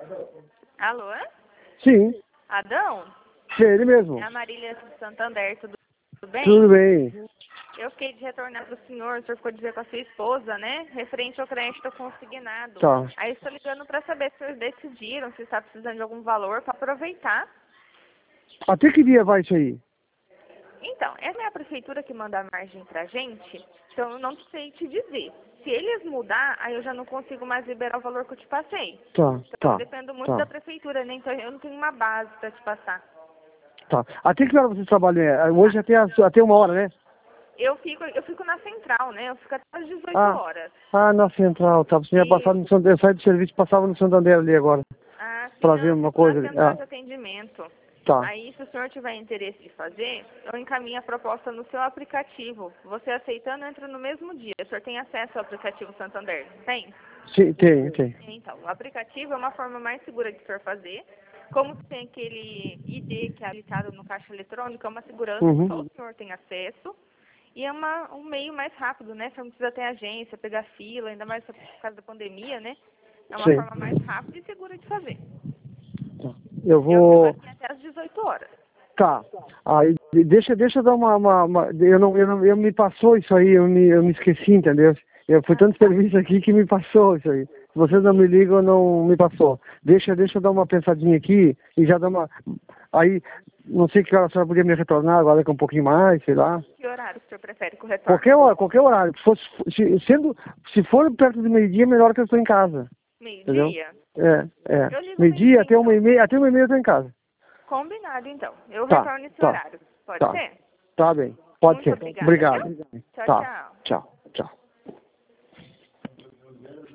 Alô? Sim, Adão? é ele mesmo. É a Marília do Santander, tudo bem? Tudo bem. Eu fiquei de retornar para o senhor ficou de ver com a sua esposa, né? Referente ao crédito consignado. Tá. Aí estou ligando para saber se vocês decidiram, se está precisando de algum valor para aproveitar. Até que dia vai isso aí? Então, essa é a prefeitura que manda a margem pra gente, então eu não sei te dizer. Se eles mudar, aí eu já não consigo mais liberar o valor que eu te passei. Tá, Então eu tá, dependo muito da tá, prefeitura, né? Então eu não tenho uma base para te passar. tá. Até que hora vocês trabalham? Hoje até 1 hora, né? Eu fico na central, né? Eu fico até às 18 Ah, horas. na central, tá. Você ia passar no Isso. Santander, eu saí do serviço, passava no Santander ali agora, Ah, sim, pra não, ver eu uma fico na coisa ali. central de atendimento. Tá. Aí, se o senhor tiver interesse de fazer, eu encaminho a proposta no seu aplicativo. Você aceitando, entra no mesmo dia. O senhor tem acesso ao aplicativo Santander, não tem? Sim, tem. Então, o aplicativo é uma forma mais segura de o senhor fazer. Como tem aquele ID que é habilitado no caixa eletrônico, é uma segurança que só Uhum. o senhor tem acesso. E é um meio mais rápido, né? Você não precisa ter agência, pegar fila, ainda mais por causa da pandemia, né? É uma Sim. forma mais rápida e segura de fazer. Tá. Eu Eu fico vou... aqui até às 18 horas. Tá. Aí, deixa eu dar eu me passou isso aí, eu me esqueci, entendeu? Foi tanto serviço aqui que me passou isso aí. Se vocês não me ligam, não me passou. Deixa eu dar uma pensadinha aqui e já dar uma... Aí, não sei que hora a senhora podia me retornar agora com um pouquinho mais, sei lá. Que horário que o senhor prefere com o retorno? Qualquer horário. Se for perto do meio-dia, melhor que eu estou em casa. Entendeu? Meio-dia? É. Eu ligo Meio-dia meio-dia, até então. 1h30, até 1h30 eu estou em casa. Combinado, então. Eu Tá, retorno esse tá, horário. Pode tá. ser? Tá bem. Pode Muito ser. obrigada, Obrigado. viu? Tchau, Tá. tchau.